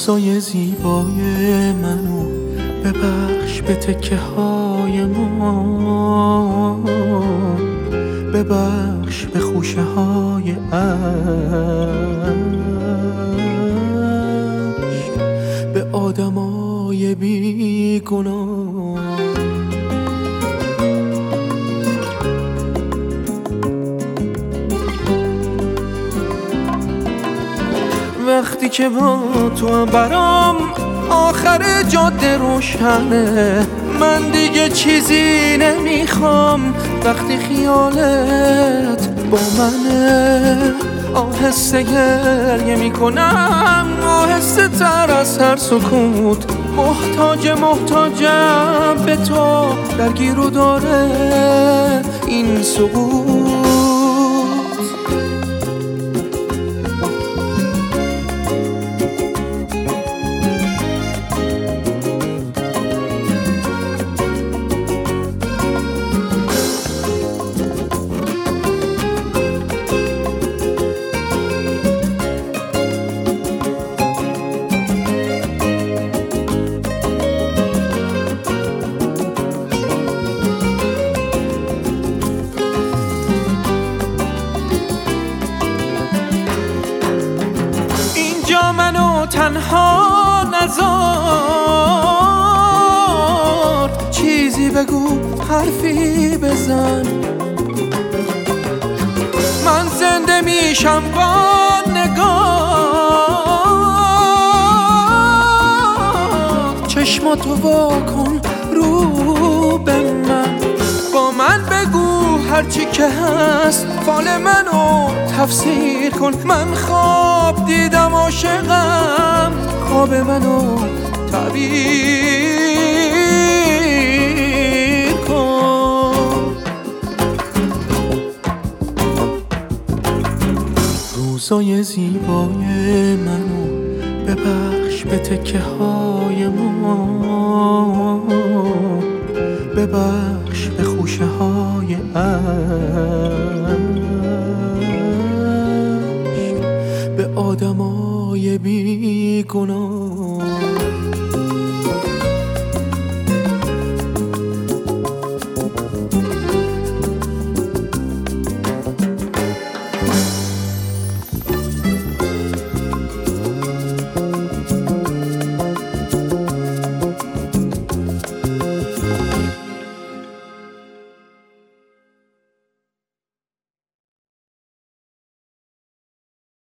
روزای زیبای منو ببخش به تکه های ما، ببخش به خوشه های عشق، به آدمای بیگناه. وقتی که با تو برام آخر جاده روشنه، من دیگه چیزی نمیخوام. وقتی خیالت با منه آهسته گریه میکنم، آهسته تر از هر سکوت. محتاجم به تو، درگیر و داره این سکوت. منو تنها نذار، چیزی بگو، حرفی بزن. من زنده میشم با نگاه، چشماتو واکن رو به من. با من بگو هرچی که هست، فال منو تفسیر کن. من خواب دیدم عاشقم، خواب منو تعبیر کن. روزای زیبای منو ببخش به تکه های ما، ببخش به خوشه های عشق، به آدمای بیگناه.